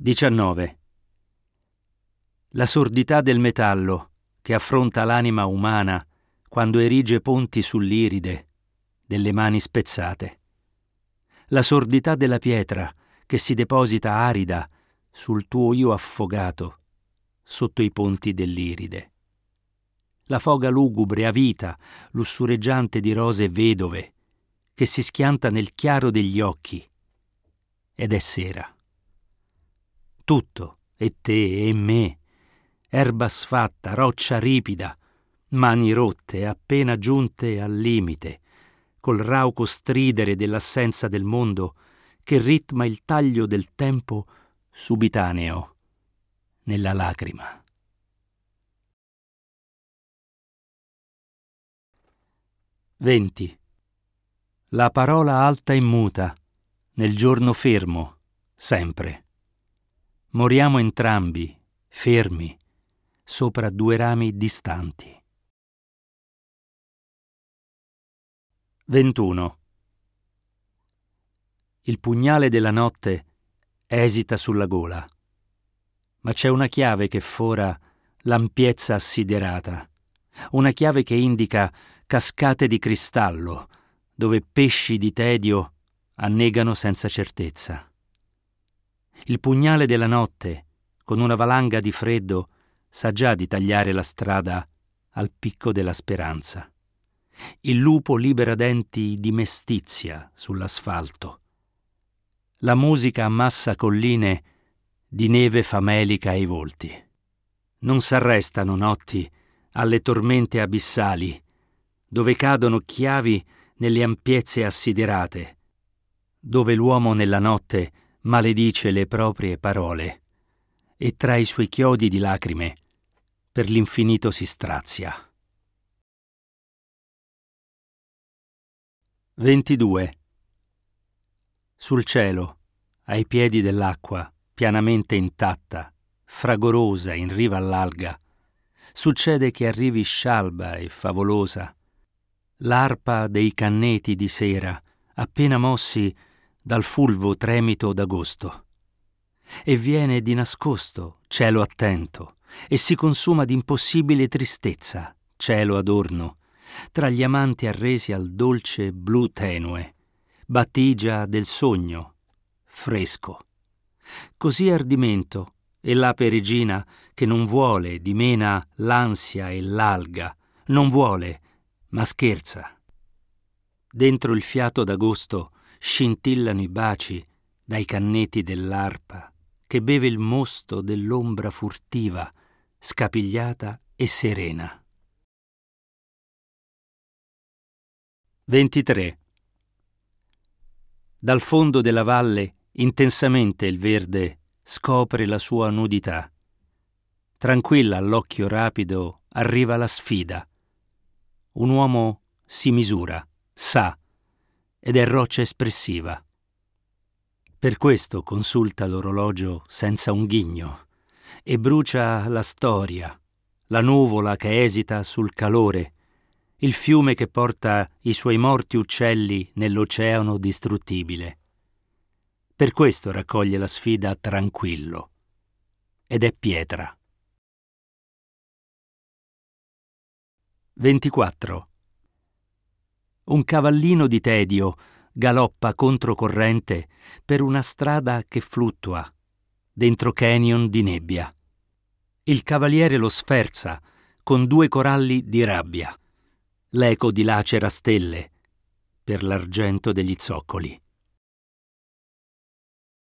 19. La sordità del metallo che affronta l'anima umana quando erige ponti sull'iride delle mani spezzate. La sordità della pietra che si deposita arida sul tuo io affogato sotto i ponti dell'iride. La foga lugubre a vita, lussureggiante di rose vedove, che si schianta nel chiaro degli occhi ed è sera. Tutto, e te e me, erba sfatta, roccia ripida, mani rotte appena giunte al limite, col rauco stridere dell'assenza del mondo che ritma il taglio del tempo subitaneo nella lacrima. Venti. La parola alta e muta, nel giorno fermo, sempre. Moriamo entrambi, fermi, sopra due rami distanti. 21. Il pugnale della notte esita sulla gola, ma c'è una chiave che fora l'ampiezza assiderata, una chiave che indica cascate di cristallo, dove pesci di tedio annegano senza certezza. Il pugnale della notte, con una valanga di freddo, sa già di tagliare la strada al picco della speranza. Il lupo libera denti di mestizia sull'asfalto. La musica ammassa colline di neve famelica ai volti. Non s'arrestano notti alle tormente abissali, dove cadono chiavi nelle ampiezze assiderate, dove l'uomo nella notte maledice le proprie parole e tra i suoi chiodi di lacrime per l'infinito si strazia. 22. Sul cielo, ai piedi dell'acqua, pianamente intatta, fragorosa in riva all'alga, succede che arrivi scialba e favolosa l'arpa dei canneti di sera appena mossi dal fulvo tremito d'agosto, e viene di nascosto, cielo attento, e si consuma d'impossibile tristezza, cielo adorno, tra gli amanti arresi al dolce blu tenue, battigia del sogno, fresco. Così ardimento, e l'ape regina che non vuole dimena l'ansia e l'alga, non vuole, ma scherza. Dentro il fiato d'agosto scintillano i baci dai canneti dell'arpa che beve il mosto dell'ombra furtiva, scapigliata e serena. 23. Dal fondo della valle intensamente il verde scopre la sua nudità. Tranquilla all'occhio rapido arriva la sfida. Un uomo si misura, sa, ed è roccia espressiva. Per questo consulta l'orologio senza un ghigno e brucia la storia, la nuvola che esita sul calore, il fiume che porta i suoi morti uccelli nell'oceano distruttibile. Per questo raccoglie la sfida tranquillo, ed è pietra. 24. Un cavallino di tedio galoppa controcorrente per una strada che fluttua, dentro canyon di nebbia. Il cavaliere lo sferza con due coralli di rabbia. L'eco dilacera stelle per l'argento degli zoccoli.